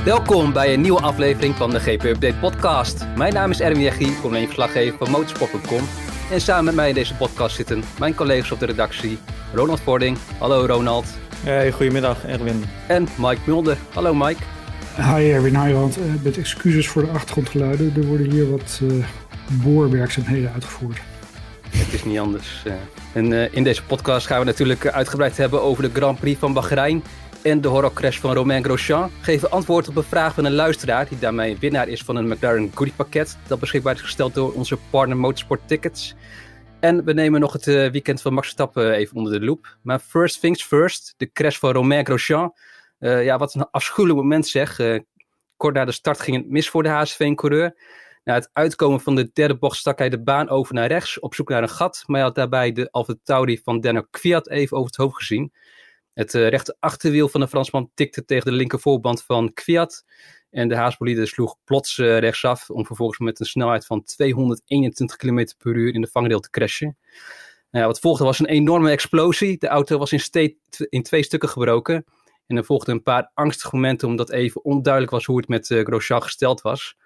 Welkom bij een nieuwe aflevering van de GP Update podcast. Mijn naam is Erwin Jeggi, verslaggever van motorsport.com. En samen met mij in deze podcast zitten mijn collega's op de redactie. Ronald Vording. Hallo Ronald. Hey, goedemiddag Erwin. En Mike Mulder. Hallo Mike. Hi Erwin, hi Ronald. Met excuses voor de achtergrondgeluiden. Er worden hier wat boorwerkzaamheden uitgevoerd. Het is niet anders. En in deze podcast gaan we natuurlijk uitgebreid hebben over de Grand Prix van Bahrein en de horrorcrash van Romain Grosjean. Geven antwoord op een vraag van een luisteraar die daarmee winnaar is van een McLaren Goodie pakket dat beschikbaar is gesteld door onze partner Motorsport Tickets. En we nemen nog het weekend van Max Verstappen even onder de loep. Maar first things first, de crash van Romain Grosjean. Wat een afschuwelijk moment zeg. Kort na de start ging het mis voor de HSV-coureur. Na het uitkomen van de derde bocht stak hij de baan over naar rechts op zoek naar een gat. Maar hij had daarbij de AlphaTauri van Daniel Kvyat even over het hoofd gezien. Het rechter achterwiel van de Fransman tikte tegen de linkervoorband van Kvyat. En de Haas-bolide sloeg plots rechtsaf om vervolgens met een snelheid van 221 km per uur in de vangrail te crashen. Wat volgde was een enorme explosie. De auto was in twee stukken gebroken. En er volgden een paar angstige momenten omdat even onduidelijk was hoe het met Grosjean gesteld was.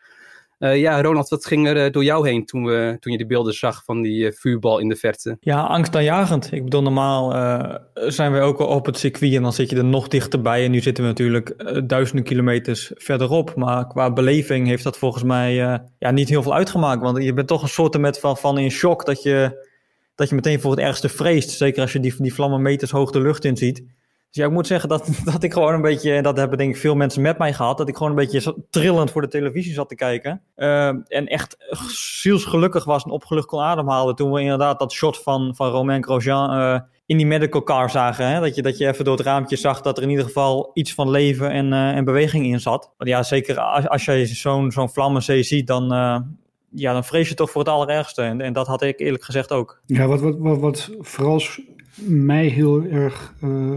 Ronald, wat ging er door jou heen toen je de beelden zag van die vuurbal in de verte? Ja, angstaanjagend. Ik bedoel, normaal zijn we ook al op het circuit en dan zit je er nog dichterbij. En nu zitten we natuurlijk duizenden kilometers verderop. Maar qua beleving heeft dat volgens mij niet heel veel uitgemaakt. Want je bent toch een soort van in shock dat je meteen voor het ergste vreest. Zeker als je die vlammenmeters hoog de lucht in ziet. Dus ja, ik moet zeggen dat ik gewoon een beetje, en dat hebben denk ik veel mensen met mij gehad, dat ik gewoon een beetje trillend voor de televisie zat te kijken. En echt zielsgelukkig was en opgelucht kon ademhalen toen we inderdaad dat shot van Romain Grosjean in die medical car zagen. Hè? Dat je even door het raampje zag dat er in ieder geval iets van leven en beweging in zat. Want ja, zeker als je zo'n vlammenzee ziet, dan vrees je toch voor het allerergste. En dat had ik eerlijk gezegd ook. Ja, wat vooral mij heel erg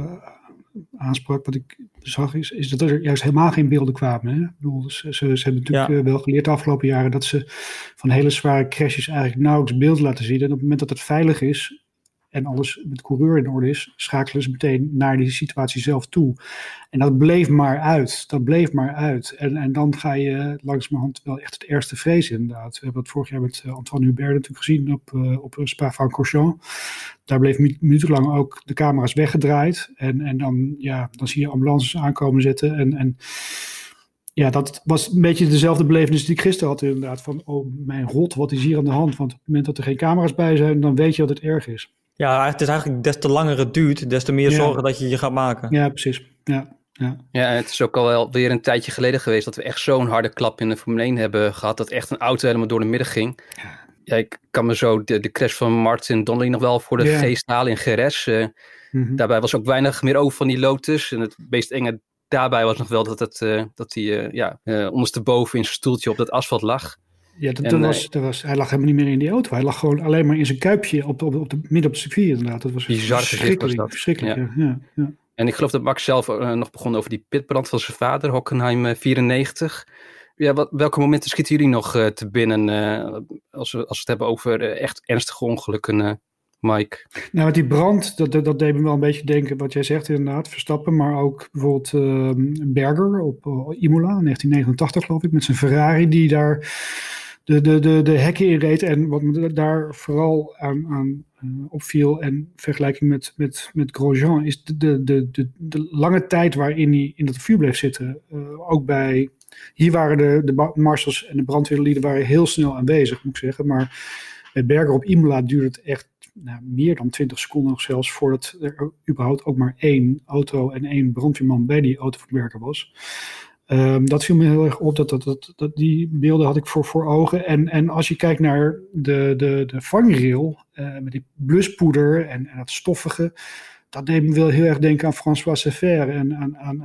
aansprak, wat ik zag, is dat er juist helemaal geen beelden kwamen. Hè? Ik bedoel, ze hebben natuurlijk wel geleerd de afgelopen jaren dat ze van hele zware crashes eigenlijk nauwelijks beelden laten zien. En op het moment dat het veilig is en alles met de coureur in orde is, schakelen ze meteen naar die situatie zelf toe. En dat bleef maar uit. En dan ga je langzamerhand wel echt het ergste vrezen inderdaad. We hebben het vorig jaar met Antoine Hubert natuurlijk gezien op Spa-Francorchamps. Daar bleef minutenlang ook de camera's weggedraaid. En dan zie je ambulances aankomen zetten. En dat was een beetje dezelfde belevenis die ik gisteren had inderdaad. Van, oh mijn god, wat is hier aan de hand? Want op het moment dat er geen camera's bij zijn, dan weet je dat het erg is. Ja, het is eigenlijk des te langer het duurt, des te meer zorgen dat je je gaat maken. Ja, precies. Ja, het is ook al weer een tijdje geleden geweest dat we echt zo'n harde klap in de Formule 1 hebben gehad. Dat echt een auto helemaal door de midden ging. Ja, ik kan me zo de crash van Martin Donnelly nog wel voor de geest halen in Jerez. Daarbij was ook weinig meer over van die Lotus. En het meest enge daarbij was nog wel dat hij ondersteboven in zijn stoeltje op dat asfalt lag. Ja, hij lag helemaal niet meer in die auto. Hij lag gewoon alleen maar in zijn kuipje midden op het circuit inderdaad. Dat was verschrikkelijk. Ja. En ik geloof dat Max zelf nog begon over die pitbrand van zijn vader, Hockenheim 94. Ja, welke momenten schieten jullie nog te binnen als we het hebben over echt ernstige ongelukken, Mike? Nou, met die brand, dat deed me wel een beetje denken wat jij zegt inderdaad, Verstappen, maar ook bijvoorbeeld Berger op Imola, 1989 geloof ik, met zijn Ferrari die daar de hekken in reed. En wat me daar vooral aan opviel en vergelijking met Grosjean is de lange tijd waarin hij in dat vuur bleef zitten. Ook hier waren de marshals en de brandweerlieden waren heel snel aanwezig, moet ik zeggen. Maar bij Berger op Imola duurde het echt meer dan 20 seconden nog zelfs voordat er überhaupt ook maar één auto en één brandweerman bij die auto van Berger was. Dat viel me heel erg op, dat die beelden had ik voor ogen. En als je kijkt naar de vangrail met die bluspoeder en dat stoffige, dat deed me wel heel erg denken aan François Sefer en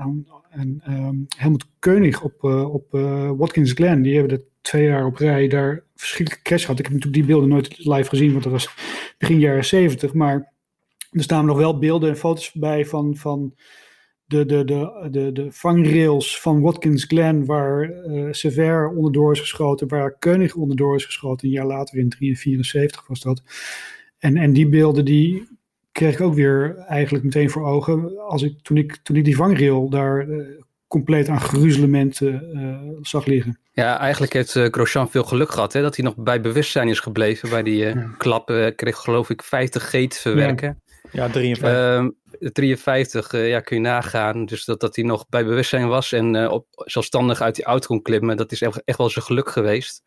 aan Helmut Koenig op Watkins Glen. Die hebben 2 jaar op rij daar verschrikkelijke crash gehad. Ik heb natuurlijk die beelden nooit live gezien, want dat was begin jaren 70. Maar er staan nog wel beelden en foto's bij van de vangrails van Watkins Glen, waar Sever onderdoor is geschoten, waar Koenig onderdoor is geschoten. Een jaar later in 1974 was dat. En die beelden die kreeg ik ook weer eigenlijk meteen voor ogen. Toen ik die vangrail daar compleet aan gruzelementen zag liggen. Ja, eigenlijk heeft Grosjean veel geluk gehad, hè, dat hij nog bij bewustzijn is gebleven. Bij die klap kreeg geloof ik 50 G te verwerken. Ja, 53. 53, kun je nagaan. Dus dat hij nog bij bewustzijn was en zelfstandig uit die auto kon klimmen. Dat is echt wel zijn geluk geweest.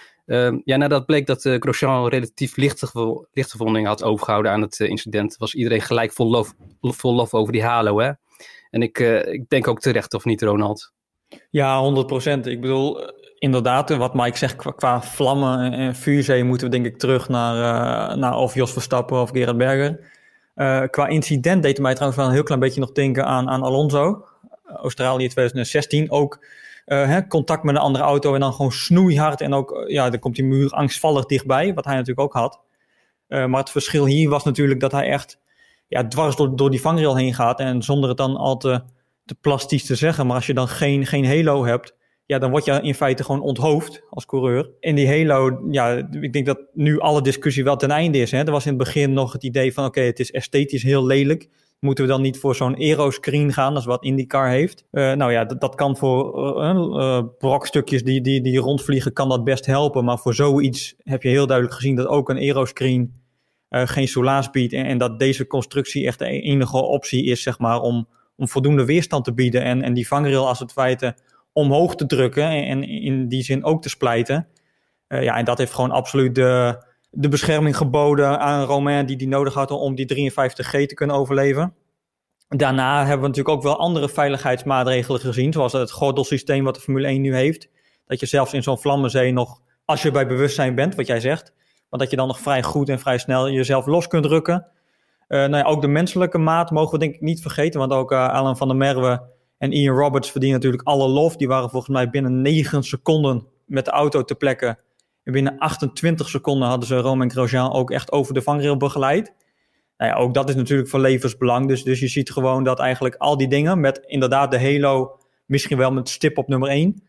Nadat bleek dat Grosjean relatief lichte verwondingen had overgehouden aan het incident, was iedereen gelijk vol lof over die halo, hè? En ik denk ook terecht, of niet, Ronald? Ja, 100%. Ik bedoel, inderdaad, wat Mike zegt, qua vlammen en vuurzee moeten we denk ik terug naar of Jos Verstappen of Gerard Berger. Qua incident deed mij trouwens wel een heel klein beetje nog denken aan Alonso. Australië 2016, ook contact met een andere auto en dan gewoon snoeihard. En ook, dan komt die muur angstvallig dichtbij, wat hij natuurlijk ook had. Maar het verschil hier was natuurlijk dat hij echt dwars door die vangrail heen gaat. En zonder het dan al te plastisch te zeggen, maar als je dan geen halo hebt, dan word je in feite gewoon onthoofd als coureur. En die halo, ik denk dat nu alle discussie wel ten einde is. Hè? Er was in het begin nog het idee van, oké, het is esthetisch heel lelijk. Moeten we dan niet voor zo'n aeroscreen gaan, dat is wat IndyCar heeft. Dat kan voor brokstukjes die rondvliegen, kan dat best helpen. Maar voor zoiets heb je heel duidelijk gezien dat ook een aeroscreen geen soelaas biedt. En dat deze constructie echt de enige optie is, zeg maar, om voldoende weerstand te bieden. En die vangrail als het feite omhoog te drukken en in die zin ook te splijten. En dat heeft gewoon absoluut de bescherming geboden aan Romain die nodig had om die 53G te kunnen overleven. Daarna hebben we natuurlijk ook wel andere veiligheidsmaatregelen gezien, zoals het gordelsysteem wat de Formule 1 nu heeft. Dat je zelfs in zo'n vlammenzee nog, als je bij bewustzijn bent, wat jij zegt, maar dat je dan nog vrij goed en vrij snel jezelf los kunt drukken. Ook de menselijke maat mogen we denk ik niet vergeten, want ook Alain van der Merwe en Ian Roberts verdienen natuurlijk alle lof. Die waren volgens mij binnen 9 seconden met de auto ter plekke. En binnen 28 seconden hadden ze Romain Grosjean ook echt over de vangrail begeleid. Ook dat is natuurlijk van levensbelang. Dus je ziet gewoon dat eigenlijk al die dingen met inderdaad de halo, misschien wel met stip op nummer 1,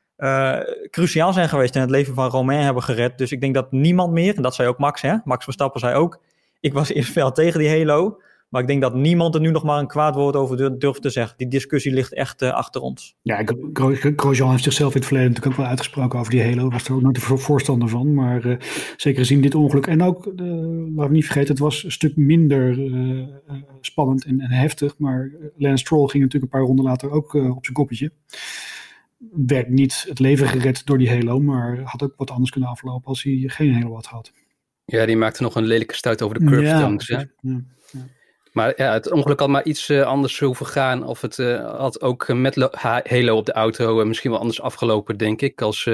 cruciaal zijn geweest en het leven van Romain hebben gered. Dus ik denk dat niemand meer, en dat zei ook Max, hè? Max Verstappen zei ook, ik was eerst fel tegen die halo, maar ik denk dat niemand er nu nog maar een kwaad woord over durft te zeggen. Die discussie ligt echt achter ons. Ja, Grosjean heeft zichzelf in het verleden natuurlijk ook wel uitgesproken over die halo. Was er ook nooit een voorstander van. Maar zeker gezien dit ongeluk. En ook, laten we niet vergeten, het was een stuk minder spannend en heftig. Maar Lance Stroll ging natuurlijk een paar ronden later ook op zijn koppetje. Werd niet het leven gered door die halo, maar had ook wat anders kunnen aflopen als hij geen halo had gehad. Ja, die maakte nog een lelijke stuit over de curbstones. Ja. Maar het ongeluk had maar iets anders hoeven gaan. Of het had ook met halo op de auto misschien wel anders afgelopen, denk ik. Als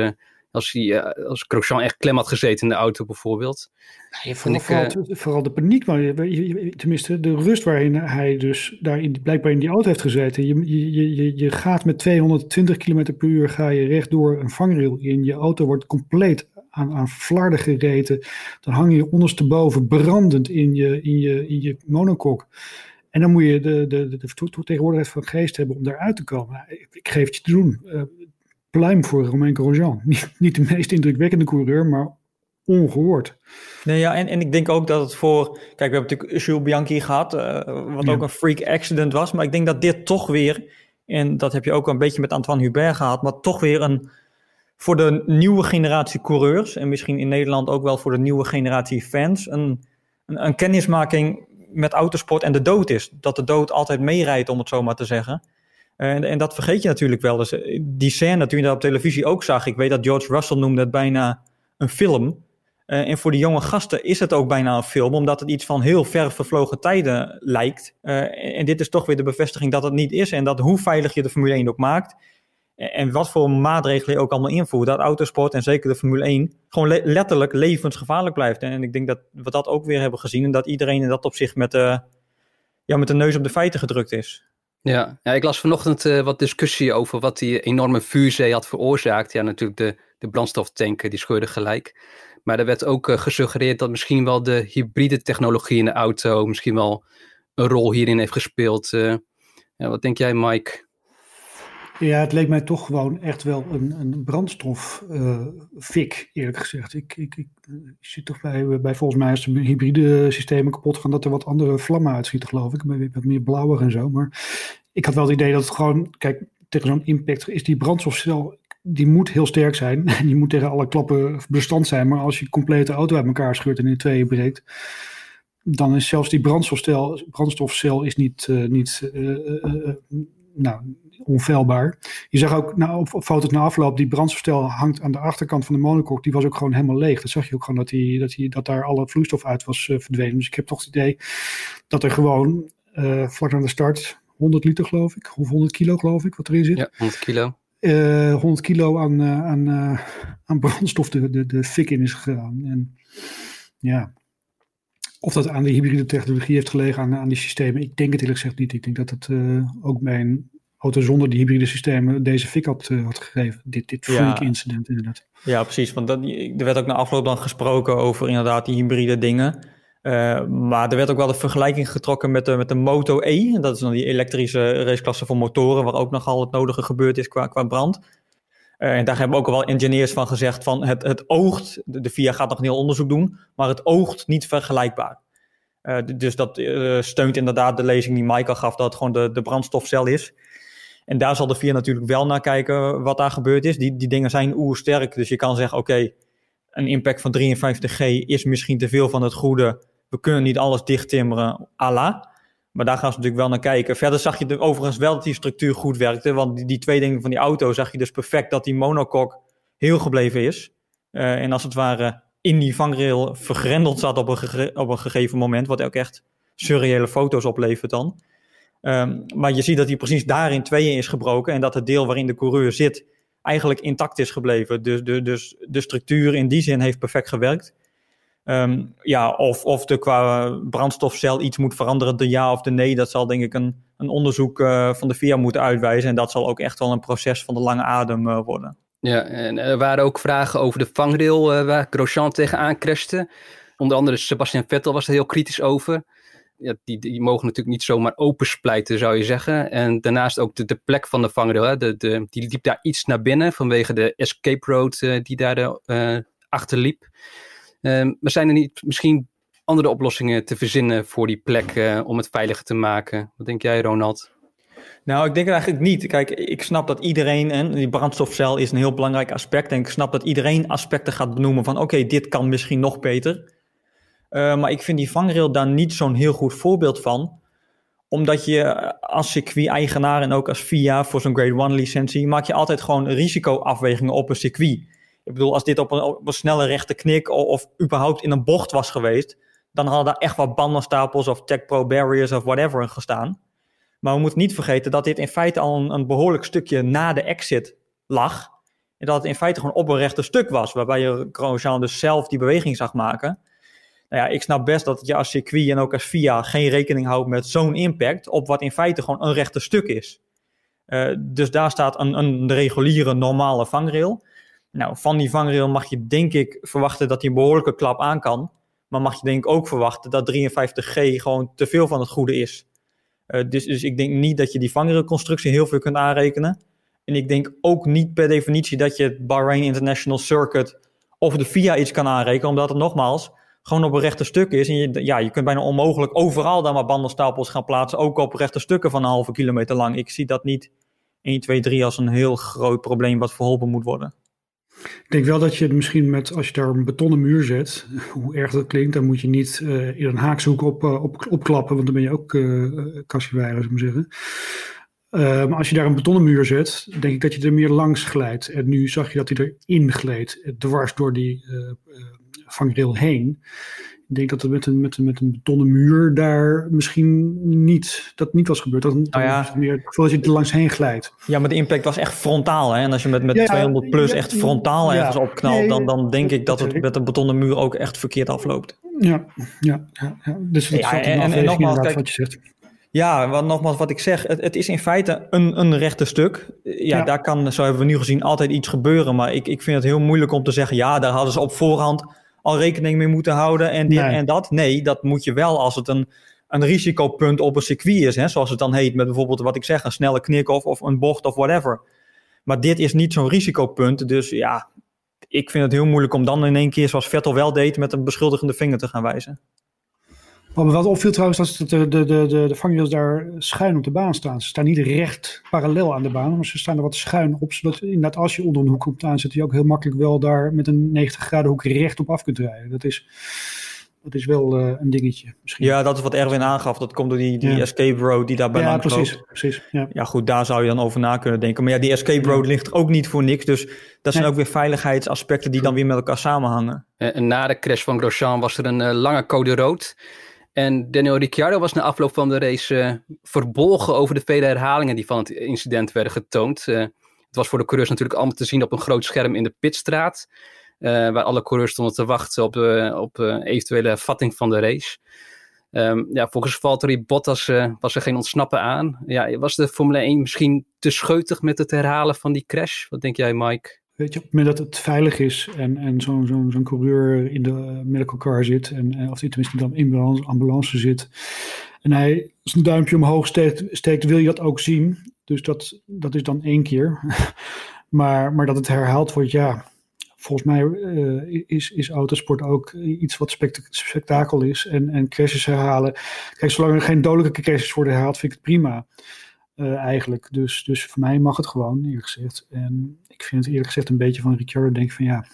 Grosjean echt klem had gezeten in de auto bijvoorbeeld. Nee, vooral de paniek, maar tenminste de rust waarin hij dus blijkbaar in die auto heeft gezeten. Je gaat met 220 km per uur ga je rechtdoor een vangrail in. Je auto wordt compleet aan flarden gereten. Dan hang je ondersteboven brandend in je monokok. En dan moet je de tegenwoordigheid van geest hebben om daaruit te komen. Ik geef het je te doen. Pluim voor Romain Grosjean. Niet de meest indrukwekkende coureur, maar ongehoord. Nee, ja, en ik denk ook dat het voor... Kijk, we hebben natuurlijk Jules Bianchi gehad, wat ook een freak accident was. Maar ik denk dat dit toch weer, en dat heb je ook een beetje met Antoine Hubert gehad, maar toch weer voor de nieuwe generatie coureurs, en misschien in Nederland ook wel voor de nieuwe generatie fans, een kennismaking met autosport en de dood is. Dat de dood altijd meerijdt, om het zo maar te zeggen. En dat vergeet je natuurlijk wel. Dus die scène, toen je dat op televisie ook zag, ik weet dat George Russell noemde het bijna een film. En voor die jonge gasten is het ook bijna een film, omdat het iets van heel ver vervlogen tijden lijkt. En dit is toch weer de bevestiging dat het niet is. En dat hoe veilig je de Formule 1 ook maakt, en wat voor maatregelen je ook allemaal invoert, dat autosport en zeker de Formule 1 gewoon letterlijk levensgevaarlijk blijft. En ik denk dat we dat ook weer hebben gezien en dat iedereen in dat opzicht met de neus op de feiten gedrukt is. Ja, ik las vanochtend wat discussie over wat die enorme vuurzee had veroorzaakt. Ja, natuurlijk de brandstoftanken, die scheurden gelijk. Maar er werd ook gesuggereerd dat misschien wel de hybride technologie in de auto misschien wel een rol hierin heeft gespeeld. Wat denk jij, Mike? Ja, het leek mij toch gewoon echt wel een brandstoffik, eerlijk gezegd. Ik zit toch bij volgens mij als de hybride systemen kapot gaan, dat er wat andere vlammen uitschieten, geloof ik. Wat meer blauwig en zo. Maar ik had wel het idee dat het gewoon, kijk, tegen zo'n impact is die brandstofcel, die moet heel sterk zijn. Die moet tegen alle klappen bestand zijn. Maar als je complete auto uit elkaar scheurt en in tweeën breekt, dan is zelfs die brandstofcel is niet onfeilbaar. Je zag ook op foto's na afloop, die brandstofcel hangt aan de achterkant van de monocoque. Die was ook gewoon helemaal leeg. Dat zag je ook gewoon dat daar alle vloeistof uit was verdwenen. Dus ik heb toch het idee dat er gewoon vlak aan de start 100 liter geloof ik, of 100 kilo geloof ik, wat erin zit. Ja, 100 kilo. 100 kilo aan brandstof de fik in is gegaan. En ja, of dat aan de hybride technologie heeft gelegen, aan die systemen, ik denk het eerlijk gezegd niet. Ik denk dat het ook bij een auto zonder die hybride systemen deze fik had gegeven. Dit freak incident inderdaad. Ja, precies. Want er werd ook na afloop dan gesproken over inderdaad die hybride dingen. Maar er werd ook wel de vergelijking getrokken met de Moto E. Dat is dan die elektrische raceklasse voor motoren, waar ook nogal het nodige gebeurd is qua brand. En daar hebben ook al wel engineers van gezegd van het oogt, de FIA gaat nog een heel onderzoek doen, maar het oogt niet vergelijkbaar. Dus dat steunt inderdaad de lezing die Michael gaf, dat het gewoon de brandstofcel is. En daar zal de FIA natuurlijk wel naar kijken wat daar gebeurd is. Die dingen zijn oersterk, dus je kan zeggen oké, een impact van 53G is misschien te veel van het goede. We kunnen niet alles dichttimmeren, Allah. Maar daar gaan ze natuurlijk wel naar kijken. Verder zag je overigens wel dat die structuur goed werkte. Want die twee dingen van die auto zag je dus perfect dat die monocoque heel gebleven is. En als het ware in die vangrail vergrendeld zat op een gegeven moment. Wat ook echt surreële foto's oplevert dan. Maar je ziet dat hij precies daar in tweeën is gebroken. En dat het deel waarin de coureur zit eigenlijk intact is gebleven. Dus de structuur in die zin heeft perfect gewerkt. Of de qua brandstofcel iets moet veranderen, de ja of de nee, dat zal denk ik een onderzoek van de FIA moeten uitwijzen. En dat zal ook echt wel een proces van de lange adem worden. Ja, en er waren ook vragen over de vangrail waar Grosjean tegenaan crashte. Onder andere Sebastian Vettel was er heel kritisch over. Ja, die mogen natuurlijk niet zomaar opensplijten, zou je zeggen. En daarnaast ook de plek van de vangrail. Hè, die liep daar iets naar binnen vanwege de escape road die daar achter liep. Maar zijn er niet misschien andere oplossingen te verzinnen voor die plek om het veiliger te maken? Wat denk jij, Ronald? Nou, ik denk het eigenlijk niet. Kijk, ik snap dat iedereen, en die brandstofcel is een heel belangrijk aspect. En ik snap dat iedereen aspecten gaat benoemen van oké, dit kan misschien nog beter. Maar ik vind die vangrail daar niet zo'n heel goed voorbeeld van. Omdat je als circuit-eigenaar en ook als FIA voor zo'n Grade 1 licentie maak je altijd gewoon risicoafwegingen op een circuit. Ik bedoel, als dit op een snelle rechte knik of überhaupt in een bocht was geweest, dan hadden daar echt wat bandenstapels of Tech Pro barriers of whatever gestaan. Maar we moeten niet vergeten dat dit in feite al een behoorlijk stukje na de exit lag. En dat het in feite gewoon op een rechte stuk was, waarbij je Grosjean dus zelf die beweging zag maken. Nou ja, ik snap best dat je als circuit en ook als FIA geen rekening houdt met zo'n impact op wat in feite gewoon een rechte stuk is. Dus daar staat een reguliere normale vangrail. Nou, van die vangrail mag je denk ik verwachten dat hij een behoorlijke klap aan kan. Maar mag je denk ik ook verwachten dat 53G gewoon te veel van het goede is. Dus ik denk niet dat je die vangrailconstructie heel veel kunt aanrekenen. En ik denk ook niet per definitie dat je het Bahrain International Circuit of de FIA iets kan aanrekenen. Omdat het nogmaals gewoon op een rechte stuk is. En je kunt bijna onmogelijk overal daar maar bandenstapels gaan plaatsen. Ook op rechte stukken van een halve kilometer lang. Ik zie dat niet 1, 2, 3 als een heel groot probleem wat verholpen moet worden. Ik denk wel dat je misschien als je daar een betonnen muur zet, hoe erg dat klinkt, dan moet je niet in een haakzoek opklappen, want dan ben je ook kassiewijger, zou ik maar zeggen. Maar als je daar een betonnen muur zet, denk ik dat je er meer langs glijdt. En nu zag je dat hij erin gleed, dwars door die vangrail heen. Ik denk dat het met een betonnen muur daar misschien niet was gebeurd. Dat is meer het gevoel dat je er langs heen glijdt. Ja, maar de impact was echt frontaal. Hè? En als je met 200 plus echt frontaal ergens opknalt, dan denk ik dat het met een betonnen muur ook echt verkeerd afloopt. Ja. Dus dat en nogmaals, kijk, wat je zegt. Ja, nogmaals wat ik zeg, het is in feite een rechte stuk. Ja, daar kan, zo hebben we nu gezien, altijd iets gebeuren. Maar ik vind het heel moeilijk om te zeggen, ja, daar hadden ze op voorhand al rekening mee moeten houden en dit en dat. Nee, dat moet je wel als het een risicopunt op een circuit is, hè, zoals het dan heet, met bijvoorbeeld wat ik zeg, een snelle knik of een bocht of whatever. Maar dit is niet zo'n risicopunt, dus ja, ik vind het heel moeilijk om dan in één keer, zoals Vettel wel deed, met een beschuldigende vinger te gaan wijzen. Wat me wel opviel trouwens, is dat de vangwielers daar schuin op de baan staan. Ze staan niet recht parallel aan de baan, maar ze staan er wat schuin op. Zodat inderdaad als je onder een hoek komt aanzetten, je ook heel makkelijk wel daar met een 90 graden hoek recht op af kunt rijden. Dat is wel een dingetje. Misschien. Ja, dat is wat Erwin aangaf. Dat komt door die escape road die daarbij langs loopt. Precies. Ja, goed, daar zou je dan over na kunnen denken. Maar ja, die escape road ligt er ook niet voor niks. Dus dat zijn ook weer veiligheidsaspecten die dan weer met elkaar samenhangen. En na de crash van Grosjean was er een lange code rood. En Daniel Ricciardo was na afloop van de race verbolgen over de vele herhalingen die van het incident werden getoond. Het was voor de coureurs natuurlijk allemaal te zien op een groot scherm in de pitstraat. Waar alle coureurs stonden te wachten op eventuele hervatting van de race. Volgens Valtteri Bottas was er geen ontsnappen aan. Ja, was de Formule 1 misschien te scheutig met het herhalen van die crash? Wat denk jij, Mike? Weet je, op het moment dat het veilig is en zo'n coureur in de medical car zit, of die tenminste dan in de ambulance zit, en hij zijn duimpje omhoog steekt, wil je dat ook zien. Dus dat is dan 1 keer. maar dat het herhaald wordt, ja. Volgens mij is autosport ook iets wat spektakel is. En crashes herhalen. Kijk, zolang er geen dodelijke crashes worden herhaald, vind ik het prima. Eigenlijk. Dus voor mij mag het gewoon, eerlijk gezegd. En ik vind het eerlijk gezegd een beetje van Ricciardo. Denk van ja.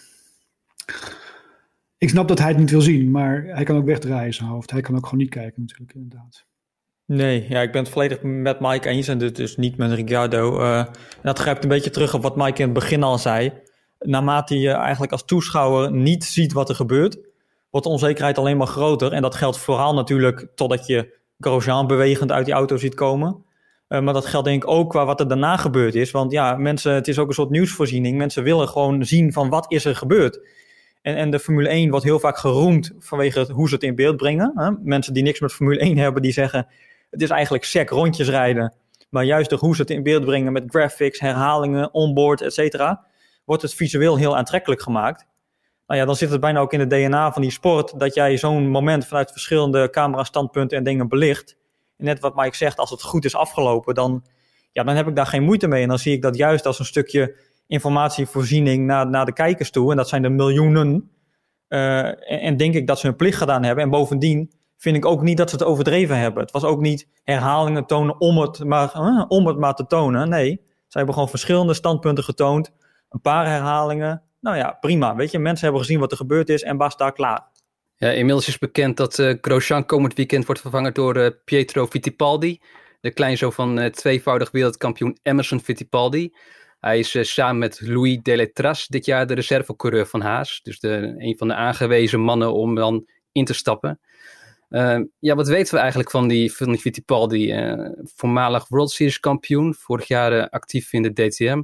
Ik snap dat hij het niet wil zien. Maar hij kan ook wegdraaien in zijn hoofd. Hij kan ook gewoon niet kijken natuurlijk, inderdaad. Nee, ja, ik ben het volledig met Mike eens. En dus niet met Ricciardo. Dat grijpt een beetje terug op wat Mike in het begin al zei. Naarmate je eigenlijk als toeschouwer niet ziet wat er gebeurt, wordt de onzekerheid alleen maar groter. En dat geldt vooral natuurlijk totdat je Grosjean bewegend uit die auto ziet komen. Maar dat geldt denk ik ook qua wat er daarna gebeurd is. Want ja, mensen, het is ook een soort nieuwsvoorziening. Mensen willen gewoon zien van wat is er gebeurd. En de Formule 1 wordt heel vaak geroemd vanwege hoe ze het in beeld brengen. Hè? Mensen die niks met Formule 1 hebben, die zeggen het is eigenlijk sec rondjes rijden. Maar juist door hoe ze het in beeld brengen met graphics, herhalingen, onboard, et cetera, wordt het visueel heel aantrekkelijk gemaakt. Nou ja, dan zit het bijna ook in het DNA van die sport, dat jij zo'n moment vanuit verschillende camerastandpunten en dingen belicht. En net wat Mike zegt, als het goed is afgelopen, dan heb ik daar geen moeite mee. En dan zie ik dat juist als een stukje informatievoorziening naar de kijkers toe. En dat zijn er miljoenen. En denk ik dat ze hun plicht gedaan hebben. En bovendien vind ik ook niet dat ze het overdreven hebben. Het was ook niet herhalingen tonen om het maar te tonen. Nee, ze hebben gewoon verschillende standpunten getoond. Een paar herhalingen. Nou ja, prima. Weet je, mensen hebben gezien wat er gebeurd is en basta, klaar. Ja, inmiddels is bekend dat Grosjean komend weekend wordt vervangen door Pietro Fittipaldi. De kleinzoon van tweevoudig wereldkampioen Emerson Fittipaldi. Hij is samen met Louis Delétraz dit jaar de reservecoureur van Haas. Dus een van de aangewezen mannen om dan in te stappen. Wat weten we eigenlijk van die Fittipaldi? Voormalig World Series kampioen. Vorig jaar actief in de DTM.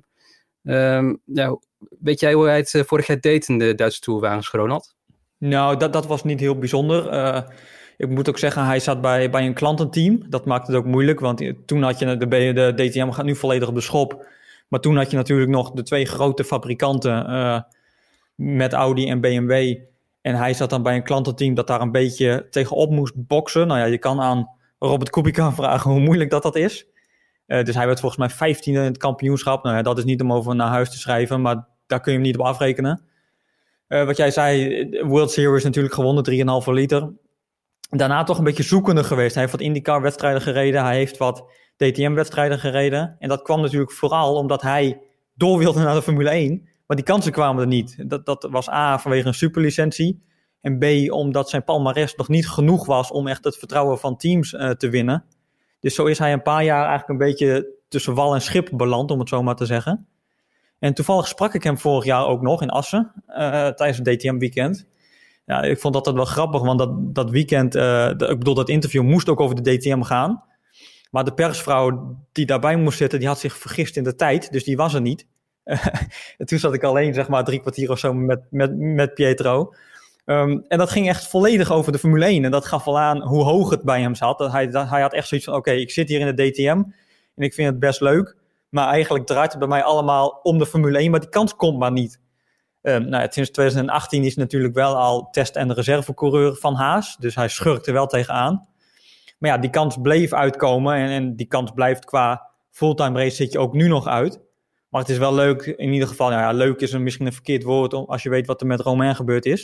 Weet jij hoe hij het vorig jaar deed in de Duitse Tourwagens, Ronald? Nou, dat was niet heel bijzonder. Ik moet ook zeggen, hij zat bij een klantenteam. Dat maakt het ook moeilijk, want toen had je de DTM gaat nu volledig op de schop. Maar toen had je natuurlijk nog de 2 grote fabrikanten met Audi en BMW. En hij zat dan bij een klantenteam dat daar een beetje tegenop moest boksen. Nou ja, je kan aan Robert Kubica vragen hoe moeilijk dat is. Dus hij werd volgens mij 15e in het kampioenschap. Nou ja, dat is niet om over naar huis te schrijven, maar daar kun je hem niet op afrekenen. Wat jij zei, World Series natuurlijk gewonnen, 3,5 liter. Daarna toch een beetje zoekende geweest. Hij heeft wat IndyCar-wedstrijden gereden, hij heeft wat DTM-wedstrijden gereden. En dat kwam natuurlijk vooral omdat hij door wilde naar de Formule 1. Maar die kansen kwamen er niet. Dat was A, vanwege een superlicentie. En B, omdat zijn palmares nog niet genoeg was om echt het vertrouwen van teams te winnen. Dus zo is hij een paar jaar eigenlijk een beetje tussen wal en schip beland, om het zo maar te zeggen. En toevallig sprak ik hem vorig jaar ook nog in Assen, tijdens het DTM-weekend. Ja, ik vond dat wel grappig, want dat weekend, dat interview moest ook over de DTM gaan. Maar de persvrouw die daarbij moest zitten, die had zich vergist in de tijd, dus die was er niet. En toen zat ik alleen, zeg maar, 3 kwartier of zo met Pietro. En dat ging echt volledig over de Formule 1. En dat gaf wel aan hoe hoog het bij hem zat. Hij had echt zoiets van, oké, ik zit hier in de DTM en ik vind het best leuk. Maar eigenlijk draait het bij mij allemaal om de Formule 1, maar die kans komt maar niet. Sinds 2018 is hij natuurlijk wel al test- en reservecoureur van Haas. Dus hij schurkte wel tegenaan. Maar ja, die kans bleef uitkomen. En die kans blijft qua fulltime race zit je ook nu nog uit. Maar het is wel leuk, in ieder geval. Nou ja, leuk is misschien een verkeerd woord als je weet wat er met Romain gebeurd is.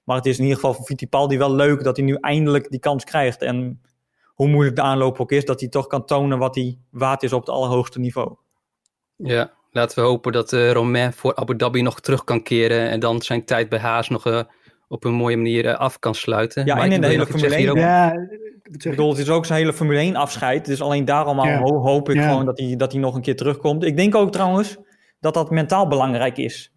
Maar het is in ieder geval voor Fittipaldi wel leuk dat hij nu eindelijk die kans krijgt. En hoe moeilijk de aanloop ook is, dat hij toch kan tonen wat hij waard is op het allerhoogste niveau. Ja, laten we hopen dat Romain voor Abu Dhabi nog terug kan keren en dan zijn tijd bij Haas nog op een mooie manier af kan sluiten. Ja, en in de hele Formule 1. Ja, ik bedoel, het is ook zijn hele Formule 1 afscheid. Dus alleen daarom hoop ik gewoon dat hij nog een keer terugkomt. Ik denk ook trouwens dat mentaal belangrijk is.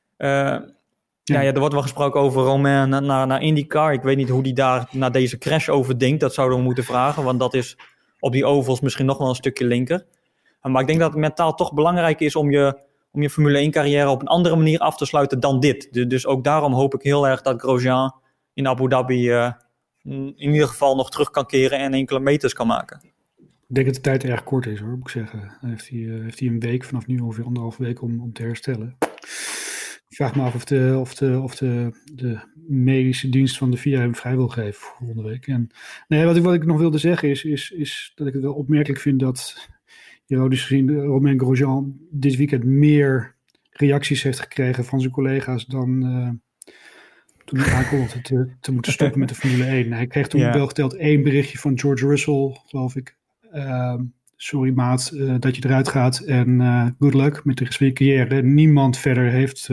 Er wordt wel gesproken over Romain naar IndyCar. Ik weet niet hoe die daar naar deze crash over denkt. Dat zouden we moeten vragen, want dat is op die ovals misschien nog wel een stukje linker. Maar ik denk dat het mentaal toch belangrijk is om je Formule 1 carrière op een andere manier af te sluiten dan dit. Dus ook daarom hoop ik heel erg dat Grosjean in Abu Dhabi in ieder geval nog terug kan keren en enkele meters kan maken. Ik denk dat de tijd erg kort is, hoor, moet ik zeggen. Dan heeft hij een week, vanaf nu ongeveer 1,5 week om te herstellen. Ik vraag me af of de medische dienst van de FIA hem vrij wil geven voor volgende week. En wat ik nog wilde zeggen is dat ik het wel opmerkelijk vind dat, ironisch gezien, Romain Grosjean dit weekend meer reacties heeft gekregen van zijn collega's dan toen hij aankondigde te moeten stoppen met de Formule 1. Hij kreeg toen wel geteld 1 berichtje van George Russell, geloof ik. Sorry maat, dat je eruit gaat en good luck met de rest van je carrière. Niemand verder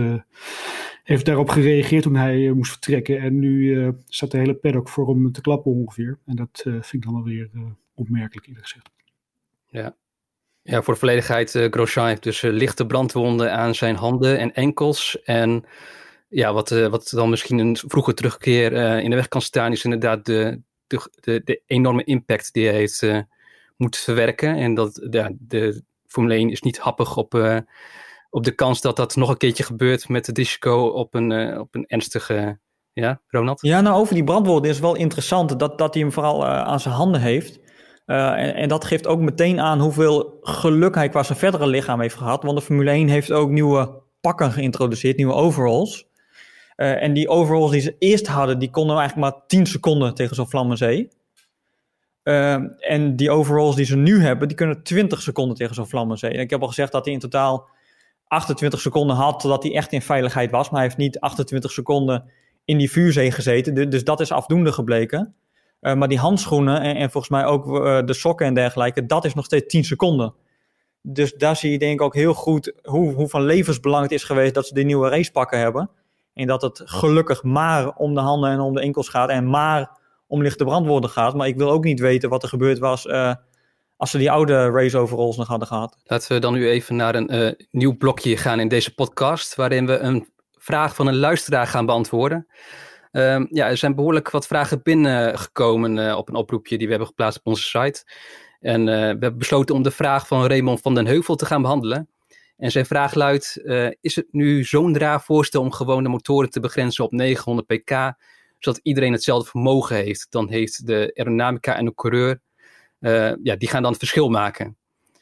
heeft daarop gereageerd toen hij moest vertrekken. En nu staat de hele paddock voor hem te klappen ongeveer. En dat vind ik dan wel weer opmerkelijk, eerlijk gezegd. Ja, voor de volledigheid, Grosjean heeft dus lichte brandwonden aan zijn handen en enkels. En ja, wat dan misschien een vroege terugkeer in de weg kan staan, is inderdaad de enorme impact die hij heeft moet verwerken. En dat de Formule 1 is niet happig op de kans dat nog een keertje gebeurt met het risico op een ernstige... Ja, Ronald? Ja, nou over die brandwonden is wel interessant dat hij hem vooral aan zijn handen heeft. En dat geeft ook meteen aan hoeveel geluk hij qua zijn verdere lichaam heeft gehad. Want de Formule 1 heeft ook nieuwe pakken geïntroduceerd, nieuwe overalls. En die overalls die ze eerst hadden, die konden eigenlijk maar 10 seconden tegen zo'n vlam en zee. En die overalls die ze nu hebben, die kunnen 20 seconden tegen zo'n vlam en zee. En ik heb al gezegd dat hij in totaal 28 seconden had, totdat hij echt in veiligheid was. Maar hij heeft niet 28 seconden in die vuurzee gezeten. Dus dat is afdoende gebleken. Maar die handschoenen en volgens mij ook de sokken en dergelijke, dat is nog steeds 10 seconden. Dus daar zie je denk ik ook heel goed hoe van levensbelang het is geweest dat ze die nieuwe racepakken hebben. En dat het gelukkig maar om de handen en om de enkels gaat en maar om lichte brandwonden gaat. Maar ik wil ook niet weten wat er gebeurd was als ze die oude race overalls nog hadden gehad. Laten we dan nu even naar een nieuw blokje gaan in deze podcast, waarin we een vraag van een luisteraar gaan beantwoorden. Er zijn behoorlijk wat vragen binnengekomen op een oproepje die we hebben geplaatst op onze site. En we hebben besloten om de vraag van Raymond van den Heuvel te gaan behandelen. En zijn vraag luidt, is het nu zo'n raar voorstel om gewoon de motoren te begrenzen op 900 pk, zodat iedereen hetzelfde vermogen heeft? Dan heeft de aerodynamica en de coureur, die gaan dan het verschil maken.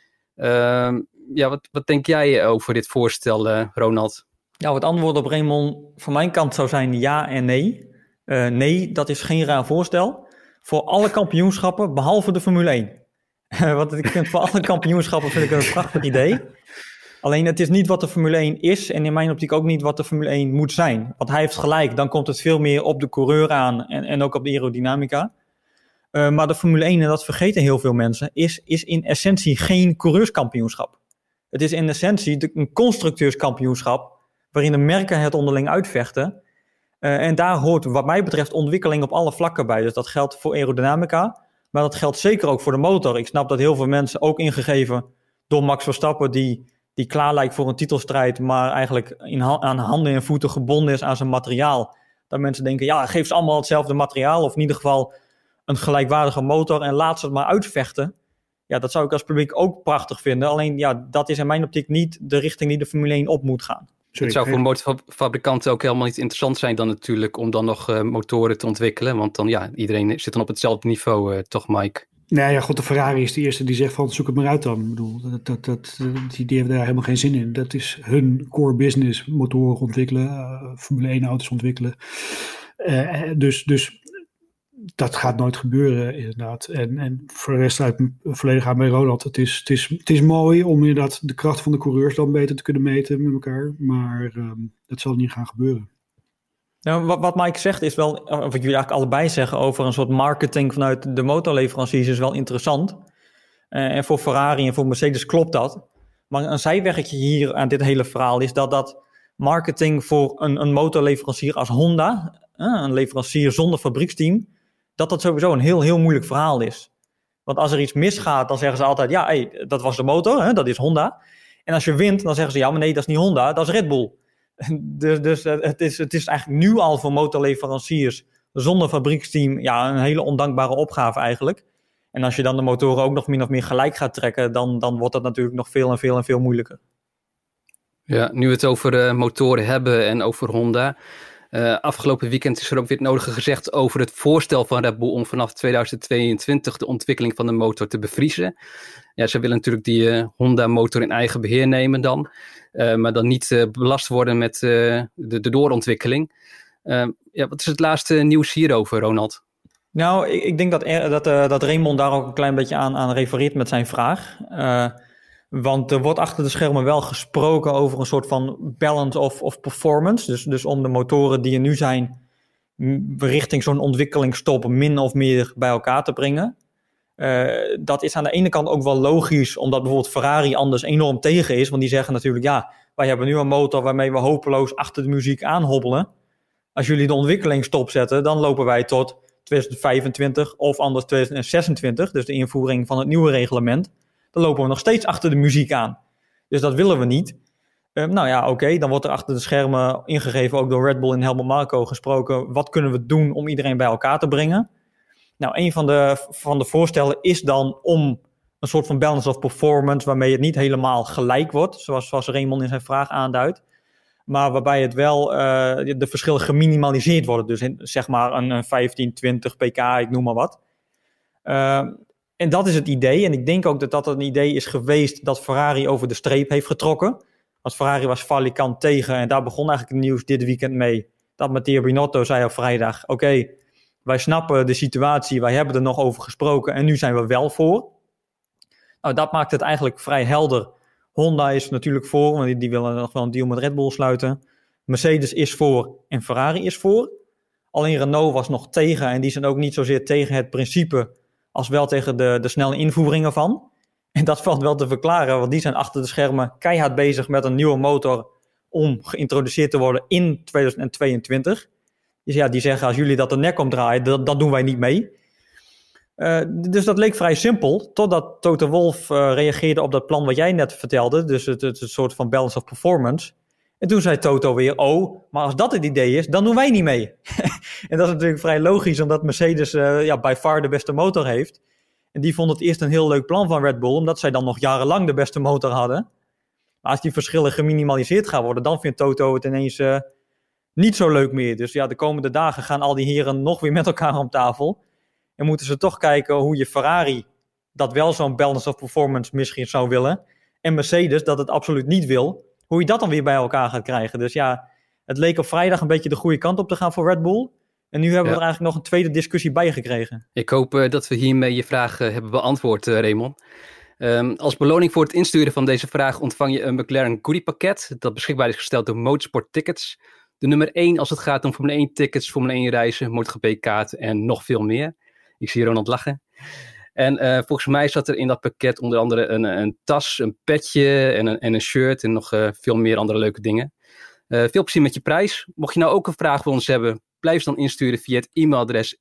Wat denk jij over dit voorstel, Ronald? Nou, het antwoord op Raymond van mijn kant zou zijn ja en nee. Nee, dat is geen raar voorstel. Voor alle kampioenschappen, behalve de Formule 1. Want ik vind voor alle kampioenschappen vind ik een prachtig idee. Alleen het is niet wat de Formule 1 is en in mijn optiek ook niet wat de Formule 1 moet zijn. Want hij heeft gelijk, dan komt het veel meer op de coureur aan en ook op de aerodynamica. Maar de Formule 1, en dat vergeten heel veel mensen, is in essentie geen coureurskampioenschap. Het is in essentie een constructeurskampioenschap waarin de merken het onderling uitvechten. En daar hoort wat mij betreft ontwikkeling op alle vlakken bij. Dus dat geldt voor aerodynamica, maar dat geldt zeker ook voor de motor. Ik snap dat heel veel mensen, ook ingegeven door Max Verstappen, die klaar lijkt voor een titelstrijd, maar eigenlijk aan handen en voeten gebonden is aan zijn materiaal. Dat mensen denken, ja, geef ze allemaal hetzelfde materiaal, of in ieder geval een gelijkwaardige motor en laat ze het maar uitvechten. Ja, dat zou ik als publiek ook prachtig vinden. Alleen, ja, dat is in mijn optiek niet de richting die de Formule 1 op moet gaan. Het zou voor motorfabrikanten ook helemaal niet interessant zijn dan natuurlijk om dan nog motoren te ontwikkelen. Want dan, iedereen zit dan op hetzelfde niveau, toch Mike? Nee, ja, god, de Ferrari is de eerste die zegt van zoek het maar uit dan. Ik bedoel, die hebben daar helemaal geen zin in. Dat is hun core business, motoren ontwikkelen, Formule 1 auto's ontwikkelen. Dus dat gaat nooit gebeuren inderdaad. En voor de rest sluit ik volledig aan bij Ronald. Het is mooi om inderdaad de kracht van de coureurs dan beter te kunnen meten met elkaar. Maar dat zal niet gaan gebeuren. Nou, wat Mike zegt is wel, of wat jullie eigenlijk allebei zeggen over een soort marketing vanuit de motorleveranciers is wel interessant. En voor Ferrari en voor Mercedes klopt dat. Maar een zijweggetje hier aan dit hele verhaal is dat marketing voor een motorleverancier als Honda, een leverancier zonder fabrieksteam, dat sowieso een heel moeilijk verhaal is. Want als er iets misgaat, dan zeggen ze altijd, ja, hey, dat was de motor, dat is Honda. En als je wint, dan zeggen ze, ja, maar nee, dat is niet Honda, dat is Red Bull. Dus het is eigenlijk nu al voor motorleveranciers zonder fabrieksteam een hele ondankbare opgave eigenlijk. En als je dan de motoren ook nog min of meer gelijk gaat trekken, dan wordt dat natuurlijk nog veel moeilijker. Ja, nu we het over motoren hebben en over Honda. Afgelopen weekend is er ook weer het nodige gezegd over het voorstel van Red Bull om vanaf 2022 de ontwikkeling van de motor te bevriezen. Ja, ze willen natuurlijk die Honda-motor in eigen beheer nemen dan. Maar dan niet belast worden met de doorontwikkeling. Wat is het laatste nieuws hierover, Ronald? Nou, ik denk dat Raymond daar ook een klein beetje aan refereert met zijn vraag. Want er wordt achter de schermen wel gesproken over een soort van balance of performance. Dus om de motoren die er nu zijn richting zo'n ontwikkelingsstop min of meer bij elkaar te brengen. Dat is aan de ene kant ook wel logisch, omdat bijvoorbeeld Ferrari anders enorm tegen is. Want die zeggen natuurlijk, ja, wij hebben nu een motor waarmee we hopeloos achter de muziek aanhobbelen. Als jullie de ontwikkeling stopzetten, dan lopen wij tot 2025 of anders 2026, dus de invoering van het nieuwe reglement. Dan lopen we nog steeds achter de muziek aan. Dus dat willen we niet. Dan wordt er achter de schermen ingegeven, ook door Red Bull en Helmut Marko gesproken, wat kunnen we doen om iedereen bij elkaar te brengen? Nou, een van de voorstellen is dan om een soort van balance of performance, waarmee het niet helemaal gelijk wordt, zoals Raymond in zijn vraag aanduidt, maar waarbij het wel de verschillen geminimaliseerd worden. Dus zeg maar een 15, 20 pk, ik noem maar wat. En dat is het idee. En ik denk ook dat een idee is geweest dat Ferrari over de streep heeft getrokken. Want Ferrari was falikant tegen. En daar begon eigenlijk het nieuws dit weekend mee. Dat Matteo Binotto zei op vrijdag, oké, wij snappen de situatie. Wij hebben er nog over gesproken. En nu zijn we wel voor. Nou, dat maakt het eigenlijk vrij helder. Honda is natuurlijk voor. Want die willen nog wel een deal met Red Bull sluiten. Mercedes is voor en Ferrari is voor. Alleen Renault was nog tegen. En die zijn ook niet zozeer tegen het principe als wel tegen de snelle invoeringen van. En dat valt wel te verklaren, want die zijn achter de schermen keihard bezig met een nieuwe motor om geïntroduceerd te worden in 2022. Dus ja, die zeggen, als jullie dat de nek omdraaien, dan doen wij niet mee. Dus dat leek vrij simpel, totdat Toto Wolff reageerde op dat plan wat jij net vertelde, dus het soort van balance of performance. En toen zei Toto weer, maar als dat het idee is, dan doen wij niet mee. En dat is natuurlijk vrij logisch, omdat Mercedes by far de beste motor heeft. En die vond het eerst een heel leuk plan van Red Bull, omdat zij dan nog jarenlang de beste motor hadden. Maar als die verschillen geminimaliseerd gaan worden, dan vindt Toto het ineens niet zo leuk meer. Dus ja, de komende dagen gaan al die heren nog weer met elkaar om tafel. En moeten ze toch kijken hoe je Ferrari, dat wel zo'n balance of performance misschien zou willen, en Mercedes, dat het absoluut niet wil, hoe je dat dan weer bij elkaar gaat krijgen. Dus ja, het leek op vrijdag een beetje de goede kant op te gaan voor Red Bull. En nu hebben we er eigenlijk nog een tweede discussie bij gekregen. Ik hoop dat we hiermee je vraag hebben beantwoord, Raymond. Als beloning voor het insturen van deze vraag ontvang je een McLaren Goodie pakket, dat beschikbaar is gesteld door Motorsport Tickets. De nummer 1 als het gaat om Formule 1 tickets, Formule 1 reizen, MotoGP-kaarten en nog veel meer. Ik zie Ronald lachen. En volgens mij zat er in dat pakket onder andere een tas, een petje en een shirt en nog veel meer andere leuke dingen. Veel plezier met je prijs. Mocht je nou ook een vraag voor ons hebben, blijf ze dan insturen via het e-mailadres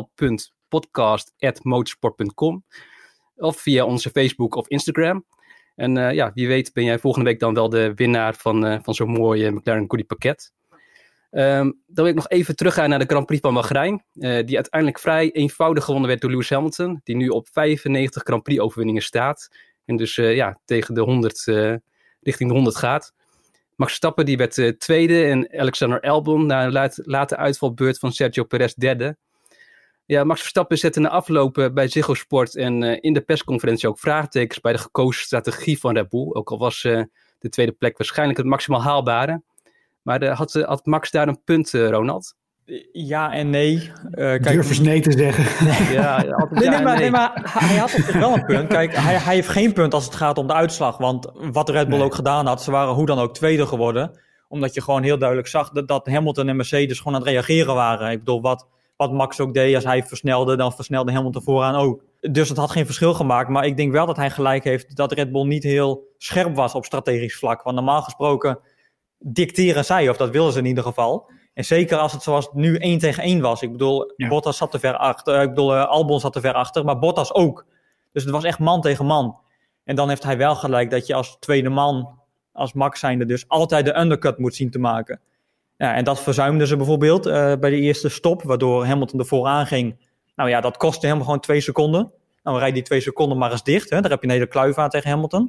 nl.podcast@motorsport.com of via onze Facebook of Instagram. En wie weet ben jij volgende week dan wel de winnaar van zo'n mooi McLaren Goodie pakket. Dan wil ik nog even teruggaan naar de Grand Prix van Bahrein. Die uiteindelijk vrij eenvoudig gewonnen werd door Lewis Hamilton. Die nu op 95 Grand Prix overwinningen staat. En dus tegen de 100, richting de 100 gaat. Max Verstappen die werd tweede. En Alexander Albon na een late uitvalbeurt van Sergio Perez derde. Ja, Max Verstappen zette na afloop bij Ziggo Sport en in de persconferentie ook vraagtekens bij de gekozen strategie van Red Bull. Ook al was de tweede plek waarschijnlijk het maximaal haalbare. Maar had Max daar een punt, Ronald? Ja en nee. Durf eens nee te zeggen. Maar hij had op zich wel een punt. Kijk, hij heeft geen punt als het gaat om de uitslag. Want wat Red Bull ook gedaan had, ze waren hoe dan ook tweede geworden. Omdat je gewoon heel duidelijk zag dat Hamilton en Mercedes gewoon aan het reageren waren. Ik bedoel, wat Max ook deed, als hij versnelde, dan versnelde Hamilton vooraan ook. Dus het had geen verschil gemaakt. Maar ik denk wel dat hij gelijk heeft dat Red Bull niet heel scherp was op strategisch vlak. Want normaal gesproken dicteren zij, of dat willen ze in ieder geval. En zeker als het zoals nu 1 tegen 1 was. Ik bedoel, Bottas zat te ver achter. Albon zat te ver achter, maar Bottas ook. Dus het was echt man tegen man. En dan heeft hij wel gelijk dat je als tweede man, als Max zijnde dus, altijd de undercut moet zien te maken. Ja, en dat verzuimden ze bijvoorbeeld bij de eerste stop, waardoor Hamilton er vooraan ging. Nou ja, dat kostte hem gewoon 2 seconden. Nou, rijd die 2 seconden maar eens dicht. Hè? Daar heb je een hele kluif aan tegen Hamilton.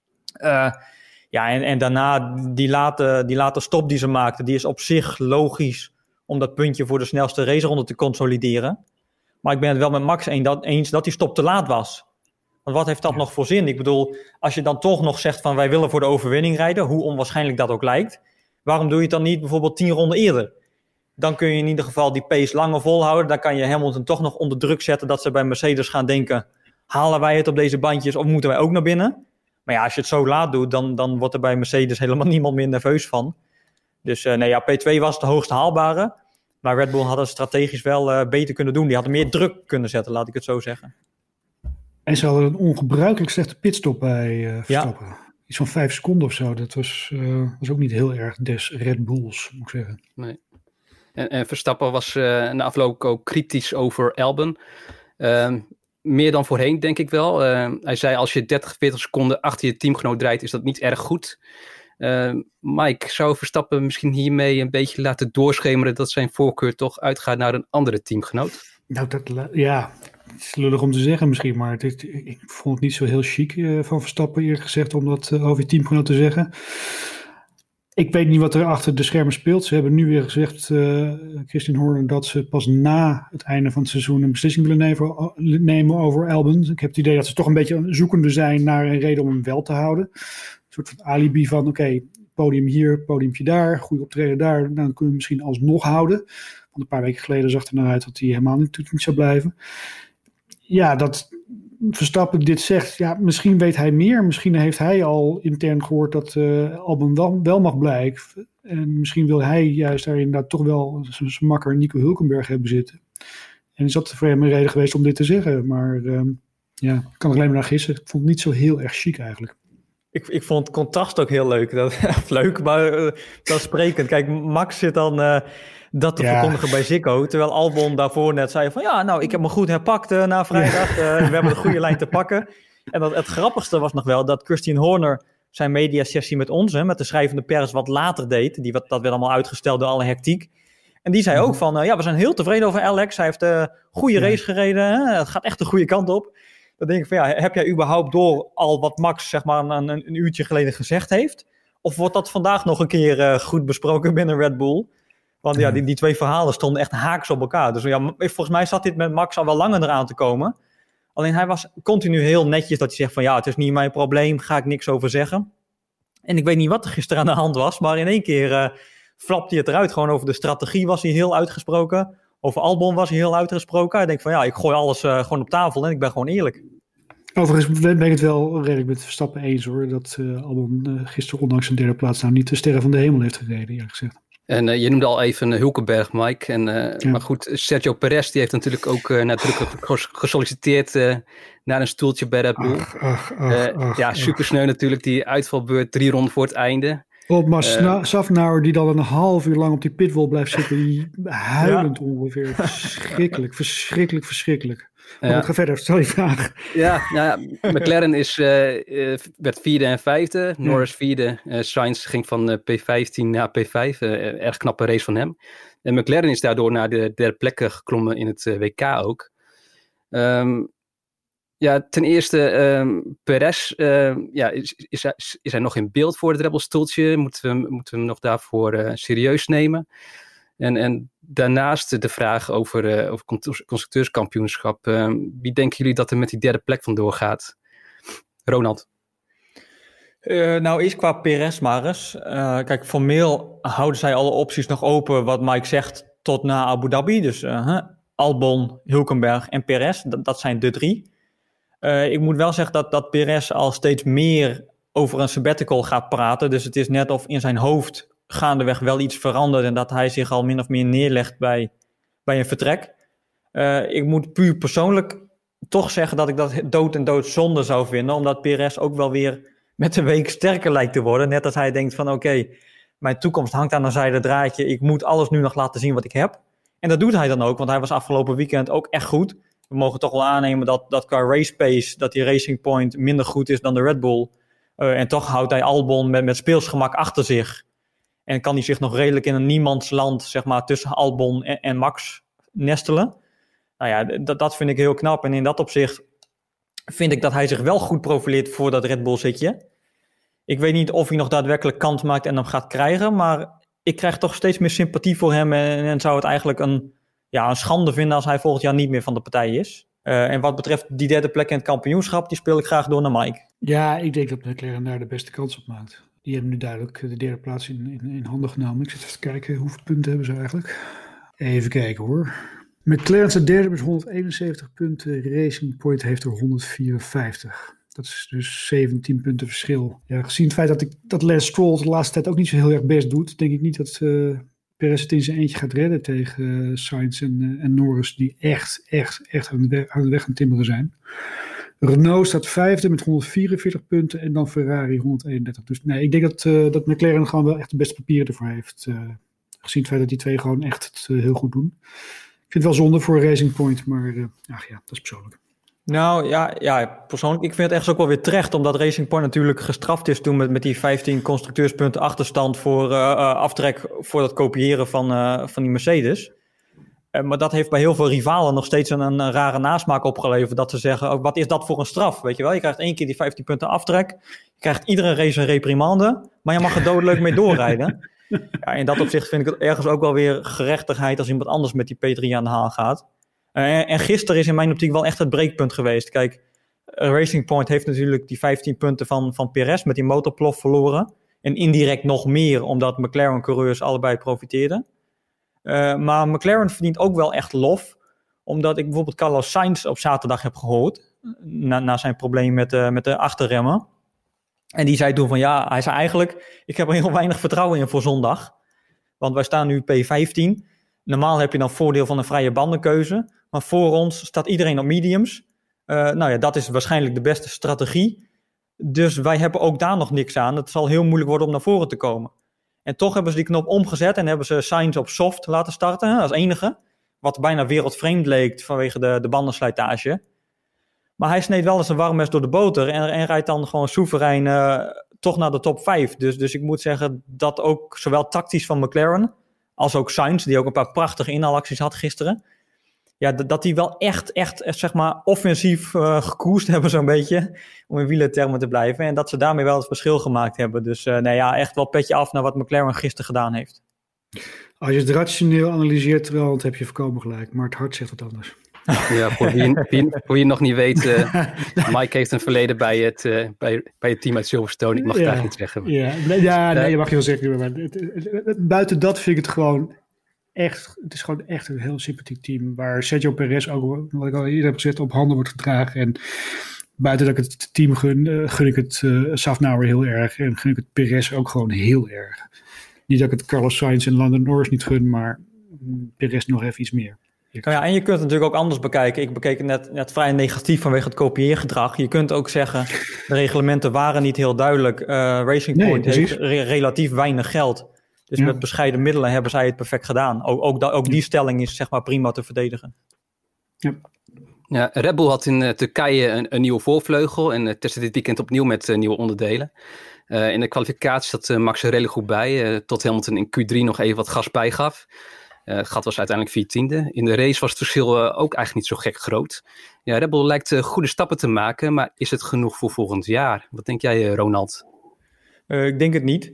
En daarna die late stop die ze maakten, die is op zich logisch om dat puntje voor de snelste raceronde te consolideren. Maar ik ben het wel met Max eens dat die stop te laat was. Want wat heeft dat nog voor zin? Ik bedoel, als je dan toch nog zegt van wij willen voor de overwinning rijden, hoe onwaarschijnlijk dat ook lijkt, waarom doe je het dan niet bijvoorbeeld 10 ronden eerder? Dan kun je in ieder geval die pace langer volhouden. Dan kan je Hamilton toch nog onder druk zetten dat ze bij Mercedes gaan denken, halen wij het op deze bandjes of moeten wij ook naar binnen? Maar ja, als je het zo laat doet, dan wordt er bij Mercedes helemaal niemand meer nerveus van. Dus P2 was het hoogst haalbare. Maar Red Bull had het strategisch wel beter kunnen doen. Die hadden meer druk kunnen zetten, laat ik het zo zeggen. En ze hadden een ongebruikelijk slechte pitstop bij Verstappen. Ja. Iets van 5 seconden of zo. Dat was ook niet heel erg des Red Bulls, moet ik zeggen. Nee. En Verstappen was na afloop ook kritisch over Albon. Meer dan voorheen, denk ik wel. Hij zei, als je 30, 40 seconden achter je teamgenoot rijdt, is dat niet erg goed. Mike, zou Verstappen misschien hiermee een beetje laten doorschemeren dat zijn voorkeur toch uitgaat naar een andere teamgenoot? Nou, het is lullig om te zeggen misschien, maar ik vond het niet zo heel chic van Verstappen eerlijk gezegd om dat over je teamgenoot te zeggen. Ik weet niet wat er achter de schermen speelt. Ze hebben nu weer gezegd, Christian Horner, dat ze pas na het einde van het seizoen een beslissing willen nemen over Albon. Ik heb het idee dat ze toch een beetje zoekende zijn naar een reden om hem wel te houden. Een soort van alibi van, oké, podium hier, podiumpje daar, goede optreden daar. Dan kunnen we hem misschien alsnog houden. Want een paar weken geleden zag er naar uit dat hij helemaal niet zou blijven. Ja, dat Verstappen dit zegt, ja, misschien weet hij meer. Misschien heeft hij al intern gehoord dat Albon wel mag blijven. En misschien wil hij juist daar inderdaad toch wel zijn makker Nico Hülkenberg hebben zitten. En is dat voor hem een reden geweest om dit te zeggen. Maar ik kan er alleen maar naar gissen. Ik vond het niet zo heel erg chic eigenlijk. Ik vond het contrast ook heel leuk. Leuk, maar dat sprekend. Kijk, Max zit dan dat te verkondigen bij Ziggo. Terwijl Albon daarvoor net zei van ik heb me goed herpakt na vrijdag. We hebben de goede lijn te pakken. En het grappigste was nog wel dat Christian Horner zijn mediasessie met ons, met de schrijvende pers, wat later deed. Dat werd allemaal uitgesteld door alle hectiek. En die zei ook van, we zijn heel tevreden over Alex. Hij heeft een goede race gereden. Het gaat echt de goede kant op. Dan denk ik van, heb jij überhaupt door al wat Max zeg maar een uurtje geleden gezegd heeft? Of wordt dat vandaag nog een keer goed besproken binnen Red Bull? Want die 2 verhalen stonden echt haaks op elkaar. Dus volgens mij zat dit met Max al wel langer eraan te komen. Alleen hij was continu heel netjes dat hij zegt van, het is niet mijn probleem, ga ik niks over zeggen. En ik weet niet wat er gisteren aan de hand was, maar in één keer flapte hij het eruit. Gewoon over de strategie was hij heel uitgesproken. Over Albon was hij heel uitgesproken. Hij denkt van, ik gooi alles gewoon op tafel en ik ben gewoon eerlijk. Overigens ben ik het wel redelijk met Verstappen eens hoor. Dat Albon gisteren ondanks zijn 3e plaats nou niet de sterren van de hemel heeft gereden, eerlijk gezegd. En je noemde al even Hülkenberg, Mike. Maar goed, Sergio Perez die heeft natuurlijk ook nadrukkelijk gesolliciteerd naar een stoeltje bij Red Bull. Supersneu natuurlijk, die uitvalbeurt 3 ronden voor het einde. Maar Safnauer die dan een half uur lang op die pitwall blijft zitten, die huilend ongeveer. Verschrikkelijk. Maar ik ga verder, stel je vraag. McLaren werd 4e en 5e. Norris 4e. Sainz ging van P15 naar P5. Erg knappe race van hem. En McLaren is daardoor naar de 3e plek geklommen in het WK ook. Ten eerste, Perez, is hij nog in beeld voor het Red Bull stoeltje? Moeten we hem nog daarvoor serieus nemen? En daarnaast de vraag over constructeurskampioenschap. Wie denken jullie dat er met die 3e plek vandoor gaat? Ronald? Eerst qua Perez maar eens. Kijk, formeel houden zij alle opties nog open, wat Mike zegt, tot na Abu Dhabi. Dus Albon, Hülkenberg en Perez, dat zijn de 3. Ik moet wel zeggen dat Perez al steeds meer over een sabbatical gaat praten. Dus het is net of in zijn hoofd gaandeweg wel iets verandert en dat hij zich al min of meer neerlegt bij een vertrek. Ik moet puur persoonlijk toch zeggen dat ik dat dood zonde zou vinden, omdat Perez ook wel weer met de week sterker lijkt te worden. Net als hij denkt van oké, mijn toekomst hangt aan een zijden draadje. Ik moet alles nu nog laten zien wat ik heb. En dat doet hij dan ook, want hij was afgelopen weekend ook echt goed. We mogen toch wel aannemen dat qua race pace, dat die Racing Point minder goed is dan de Red Bull. En toch houdt hij Albon met speelsgemak achter zich. En kan hij zich nog redelijk in een niemandsland, zeg maar, tussen Albon en Max nestelen. Nou ja, dat vind ik heel knap. En in dat opzicht vind ik dat hij zich wel goed profileert voor dat Red Bull zitje. Ik weet niet of hij nog daadwerkelijk kans maakt en hem gaat krijgen, maar ik krijg toch steeds meer sympathie voor hem en zou het eigenlijk een schande vinden als hij volgend jaar niet meer van de partij is. En wat betreft die derde plek in het kampioenschap, die speel ik graag door naar Mike. Ja, ik denk dat McLaren daar de beste kans op maakt. Die hebben nu duidelijk de derde plaats in handen genomen. Ik zit even te kijken, hoeveel punten hebben ze eigenlijk? Even kijken hoor. McLaren is de derde met 171 punten. Racing Point heeft er 154. Dat is dus 17 punten verschil. Ja, gezien het feit dat Lance Stroll de laatste tijd ook niet zo heel erg best doet, denk ik niet dat Perez het in zijn eentje gaat redden tegen Sainz en Norris, die echt aan de weg aan het timmeren zijn. Renault staat vijfde met 144 punten en dan Ferrari 131. Dus nee, ik denk dat McLaren gewoon wel echt de beste papieren ervoor heeft. Gezien het feit dat die twee gewoon echt het heel goed doen. Ik vind het wel zonde voor Racing Point, maar dat is persoonlijk. Nou ja, persoonlijk, ik vind het echt ook wel weer terecht, omdat Racing Point natuurlijk gestraft is toen met die 15 constructeurspunten achterstand voor aftrek voor dat kopiëren van die Mercedes. Maar dat heeft bij heel veel rivalen nog steeds een rare nasmaak opgeleverd, dat ze zeggen, wat is dat voor een straf, weet je wel? Je krijgt 1 keer die 15 punten aftrek, je krijgt iedere race een reprimande, maar je mag er doodleuk mee doorrijden. Ja, in dat opzicht vind ik het ergens ook wel weer gerechtigheid als iemand anders met die P3 aan de haal gaat. En gisteren is in mijn optiek wel echt het breekpunt geweest. Kijk, Racing Point heeft natuurlijk die 15 punten van Perez met die motorplof verloren. En indirect nog meer, omdat McLaren-coureurs allebei profiteerden. Maar McLaren verdient ook wel echt lof, omdat ik bijvoorbeeld Carlos Sainz op zaterdag heb gehoord, na zijn probleem met de achterremmen. En die zei toen van hij zei eigenlijk, ik heb er heel weinig vertrouwen in voor zondag. Want wij staan nu P15. Normaal heb je dan voordeel van een vrije bandenkeuze. Maar voor ons staat iedereen op mediums. Dat is waarschijnlijk de beste strategie. Dus wij hebben ook daar nog niks aan. Het zal heel moeilijk worden om naar voren te komen. En toch hebben ze die knop omgezet en hebben ze Sainz op soft laten starten als enige. Wat bijna wereldvreemd leek vanwege de bandenslijtage. Maar hij sneed wel eens een warm mes door de boter en rijdt dan gewoon soeverein toch naar de top 5. Dus ik moet zeggen dat ook zowel tactisch van McLaren als ook Sainz, die ook een paar prachtige inhaalacties had gisteren. Ja, dat die wel echt zeg maar offensief gekoest hebben zo'n beetje, om in wielertermen te blijven. En dat ze daarmee wel het verschil gemaakt hebben. Dus echt wel petje af naar wat McLaren gisteren gedaan heeft. Als je het rationeel analyseert, dan heb je voorkomen gelijk. Maar het hart zegt wat anders. Ja, voor wie het nog niet weet, Mike heeft een verleden bij het team uit Silverstone. Ik mag het eigenlijk niet zeggen. Maar. Nee, je mag je wel zeggen. Maar buiten dat vind ik het gewoon echt, het is gewoon echt een heel sympathiek team. Waar Sergio Perez ook, wat ik al eerder heb gezegd, op handen wordt gedragen. En buiten dat ik het team gun ik het Safnauer heel erg. En gun ik het Perez ook gewoon heel erg. Niet dat ik het Carlos Sainz en Lando Norris niet gun, maar Perez nog even iets meer. Ja, en je kunt het natuurlijk ook anders bekijken. Ik bekeek het net vrij negatief vanwege het kopieergedrag. Je kunt ook zeggen, de reglementen waren niet heel duidelijk. Racing Point heeft relatief weinig geld. Dus met bescheiden middelen hebben zij het perfect gedaan. Ook die stelling is zeg maar prima te verdedigen. Ja, Red Bull had in Turkije een nieuwe voorvleugel en testte dit weekend opnieuw met nieuwe onderdelen. In de kwalificatie zat Max er redelijk goed bij, tot Hamilton in Q3 nog even wat gas bijgaf. Het gat was uiteindelijk 14e. In de race was het verschil ook eigenlijk niet zo gek groot. Ja, Red Bull lijkt goede stappen te maken, maar is het genoeg voor volgend jaar? Wat denk jij, Ronald? Ik denk het niet.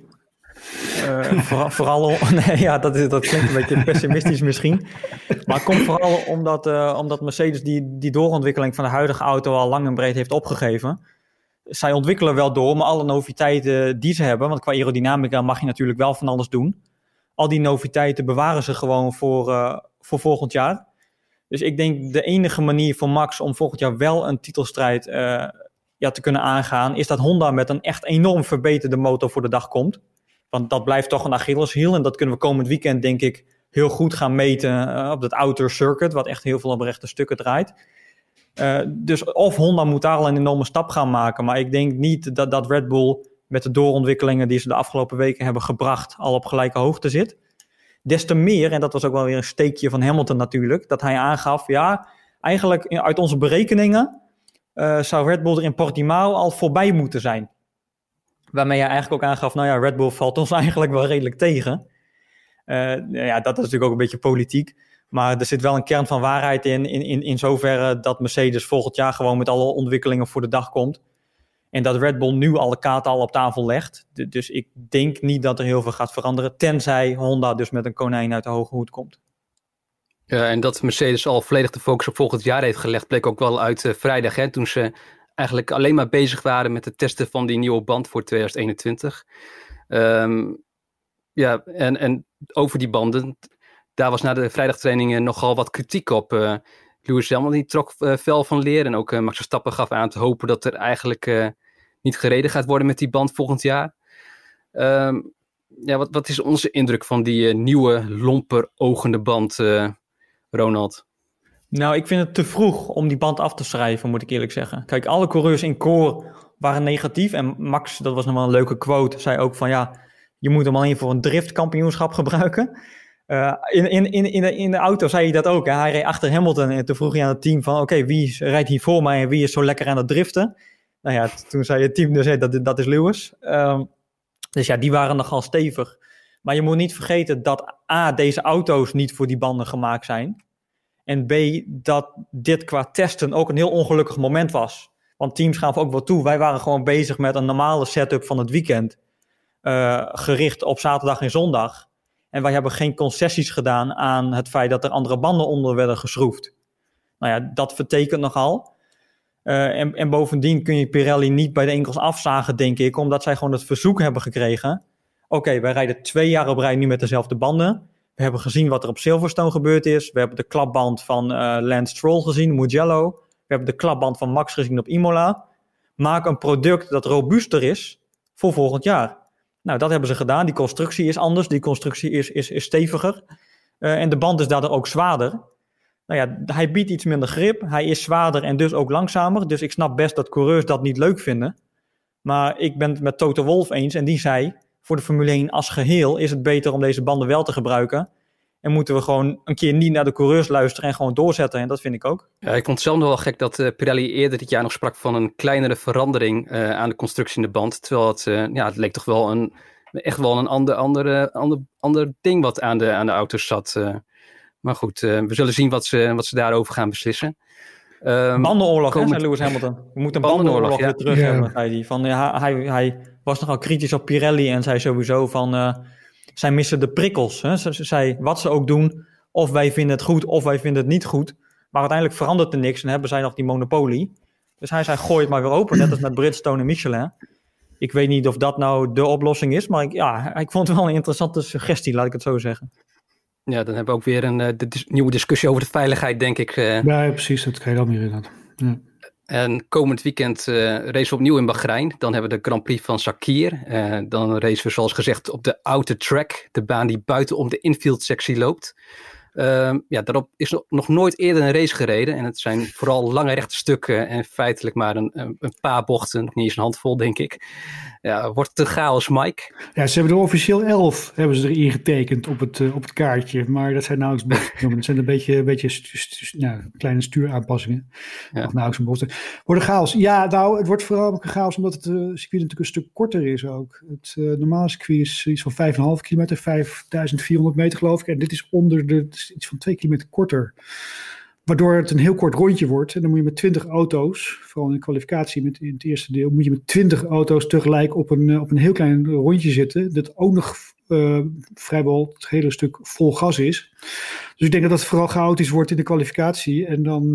Vooral dat klinkt een beetje pessimistisch misschien. Maar het komt vooral omdat Mercedes die doorontwikkeling van de huidige auto al lang en breed heeft opgegeven. Zij ontwikkelen wel door, maar alle noviteiten die ze hebben, want qua aerodynamica mag je natuurlijk wel van alles doen. Al die noviteiten bewaren ze gewoon voor volgend jaar. Dus ik denk de enige manier voor Max om volgend jaar wel een titelstrijd te kunnen aangaan, is dat Honda met een echt enorm verbeterde motor voor de dag komt. Want dat blijft toch een Achilleshiel. En dat kunnen we komend weekend, denk ik, heel goed gaan meten op dat outer circuit, wat echt heel veel op rechte stukken draait. Dus of Honda moet daar al een enorme stap gaan maken. Maar ik denk niet dat Red Bull met de doorontwikkelingen die ze de afgelopen weken hebben gebracht al op gelijke hoogte zit. Des te meer, en dat was ook wel weer een steekje van Hamilton natuurlijk, dat hij aangaf, ja, eigenlijk uit onze berekeningen zou Red Bull er in Portimao al voorbij moeten zijn. Waarmee hij eigenlijk ook aangaf, nou ja, Red Bull valt ons eigenlijk wel redelijk tegen. Dat is natuurlijk ook een beetje politiek. Maar er zit wel een kern van waarheid in zoverre dat Mercedes volgend jaar gewoon met alle ontwikkelingen voor de dag komt. En dat Red Bull nu alle kaarten al op tafel legt. Dus ik denk niet dat er heel veel gaat veranderen. Tenzij Honda dus met een konijn uit de hoge hoed komt. Ja, en dat Mercedes al volledig de focus op volgend jaar heeft gelegd, bleek ook wel uit vrijdag. Hè, toen ze eigenlijk alleen maar bezig waren met het testen van die nieuwe band voor 2021. En over die banden, daar was na de vrijdagtrainingen nogal wat kritiek op. Lewis Hamilton die trok fel van leer. En ook Max Verstappen gaf aan te hopen dat er eigenlijk niet gereden gaat worden met die band volgend jaar. Wat is onze indruk van die nieuwe lomper ogende band, Ronald? Nou, ik vind het te vroeg om die band af te schrijven, moet ik eerlijk zeggen. Kijk, alle coureurs in core waren negatief. En Max, dat was nog wel een leuke quote, zei ook van ja, je moet hem alleen voor een driftkampioenschap gebruiken. In de auto zei hij dat ook. Hè? Hij reed achter Hamilton en toen vroeg hij aan het team van oké, wie rijdt hier voor mij en wie is zo lekker aan het driften? Nou ja, toen zei het team dus dat is Lewis. Dus ja, die waren nogal stevig. Maar je moet niet vergeten dat A, deze auto's niet voor die banden gemaakt zijn. En B, dat dit qua testen ook een heel ongelukkig moment was. Want teams gaven ook wel toe. Wij waren gewoon bezig met een normale setup van het weekend. Gericht op zaterdag en zondag. En wij hebben geen concessies gedaan aan het feit dat er andere banden onder werden geschroefd. Nou ja, dat vertekent nogal. En bovendien kun je Pirelli niet bij de enkels afzagen, denk ik. Omdat zij gewoon het verzoek hebben gekregen. Oké, wij rijden 2 jaar op rij nu met dezelfde banden. We hebben gezien wat er op Silverstone gebeurd is. We hebben de klapband van Lance Stroll gezien, Mugello. We hebben de klapband van Max gezien op Imola. Maak een product dat robuuster is voor volgend jaar. Nou, dat hebben ze gedaan. Die constructie is anders. Die constructie is steviger. En de band is daardoor ook zwaarder. Nou ja, hij biedt iets minder grip. Hij is zwaarder en dus ook langzamer. Dus ik snap best dat coureurs dat niet leuk vinden. Maar ik ben het met Toto Wolff eens. En die zei, voor de Formule 1 als geheel is het beter om deze banden wel te gebruiken. En moeten we gewoon een keer niet naar de coureurs luisteren en gewoon doorzetten. En dat vind ik ook. Ja, ik vond het zelf nog wel gek dat Pirelli eerder dit jaar nog sprak van een kleinere verandering aan de constructie in de band. Terwijl het leek toch wel echt wel een ander ding wat aan de auto's zat. Maar goed, we zullen zien wat ze daarover gaan beslissen. Bandenoorlog, zei Lewis Hamilton. We moeten een bandenoorlog weer terug hebben, zei hij. Hij was nogal kritisch op Pirelli en zei sowieso van zij missen de prikkels. Hè? Ze zei wat ze ook doen, of wij vinden het goed of wij vinden het niet goed. Maar uiteindelijk verandert er niks en hebben zij nog die monopolie. Dus hij zei gooi het maar weer open, net als met Bridgestone en Michelin. Ik weet niet of dat nou de oplossing is, maar ik vond het wel een interessante suggestie, laat ik het zo zeggen. Ja, dan hebben we ook weer een nieuwe discussie over de veiligheid, denk ik. Ja, precies, dat krijg je dan weer inderdaad. Ja. En komend weekend racen we opnieuw in Bahrein. Dan hebben we de Grand Prix van Sakir. Dan racen we zoals gezegd op de outer track. De baan die buiten om de infield sectie loopt. Daarop is nog nooit eerder een race gereden. En het zijn vooral lange rechte stukken. En feitelijk maar een paar bochten. Nog niet eens een handvol, denk ik. Ja, wordt het een chaos, Mike? Ja, ze hebben er officieel 11 hebben ze erin getekend op het kaartje. Maar dat zijn nauwelijks bochten. Dat zijn een beetje kleine stuuraanpassingen. Ja. Of nauwelijks bochten. Wordt een chaos? Ja, nou, het wordt vooral ook een chaos omdat het circuit natuurlijk een stuk korter is ook. Het normale circuit is iets van 5,5 kilometer, 5.400 meter geloof ik. En dit is iets van 2 kilometer korter. Waardoor het een heel kort rondje wordt. En dan moet je met 20 auto's, vooral in de kwalificatie in het eerste deel, moet je met 20 auto's tegelijk op een heel klein rondje zitten. Dat ook nog vrijwel het hele stuk vol gas is. Dus ik denk dat het vooral chaotisch wordt in de kwalificatie. En dan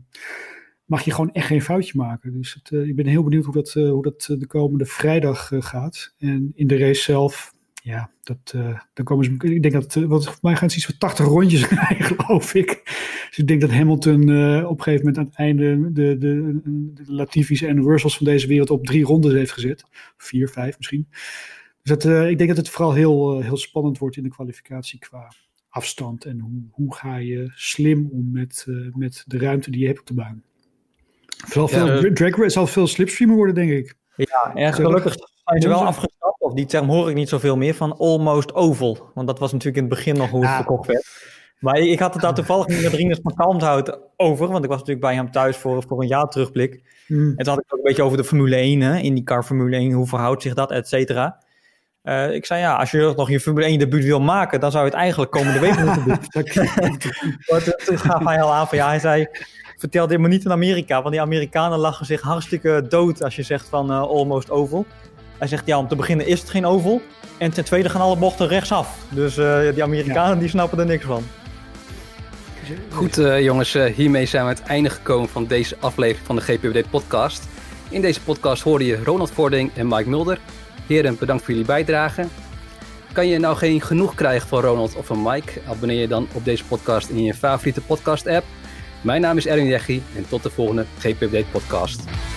mag je gewoon echt geen foutje maken. Dus ik ben heel benieuwd hoe dat de komende vrijdag gaat. En in de race zelf, ja, dan komen ze. Ik denk dat, want voor mij gaan ze iets van 80 rondjes rijden, geloof ik. Dus ik denk dat Hamilton op een gegeven moment aan het einde de Latifi's en de Russells van deze wereld op 3 rondes heeft gezet. 4, 5 misschien. Dus ik denk dat het vooral heel spannend wordt in de kwalificatie qua afstand. En hoe ga je slim om met de ruimte die je hebt op de baan. Drag race zal veel slipstreamer worden, denk ik. Ja, en gelukkig zijn ze wel afgestapt. Of die term hoor ik niet zoveel meer van almost oval. Want dat was natuurlijk in het begin nog hoe het verkocht werd. Maar ik had het daar toevallig met Rinus van Kalmthout over. Want ik was natuurlijk bij hem thuis voor een jaar terugblik. En toen had ik ook een beetje over de Formule 1. Hè, IndyCar Formule 1. Hoe verhoudt zich dat, et cetera. Ik zei als je nog je Formule 1 debuut wil maken, dan zou je het eigenlijk komende week moeten doen. Toen gaf hij al aan van hij zei, vertel dit maar niet in Amerika, want die Amerikanen lachen zich hartstikke dood als je zegt van almost oval. Hij zegt om te beginnen is het geen oval en ten tweede gaan alle bochten rechtsaf. Dus die Amerikanen die snappen er niks van. Goed jongens, hiermee zijn we aan het einde gekomen van deze aflevering van de GPWD podcast. In deze podcast hoorde je Ronald Vording en Mike Mulder. Heren, bedankt voor jullie bijdrage. Kan je nou geen genoeg krijgen van Ronald of van Mike? Abonneer je dan op deze podcast in je favoriete podcast app. Mijn naam is Erwin Jeggi en tot de volgende GPWD podcast.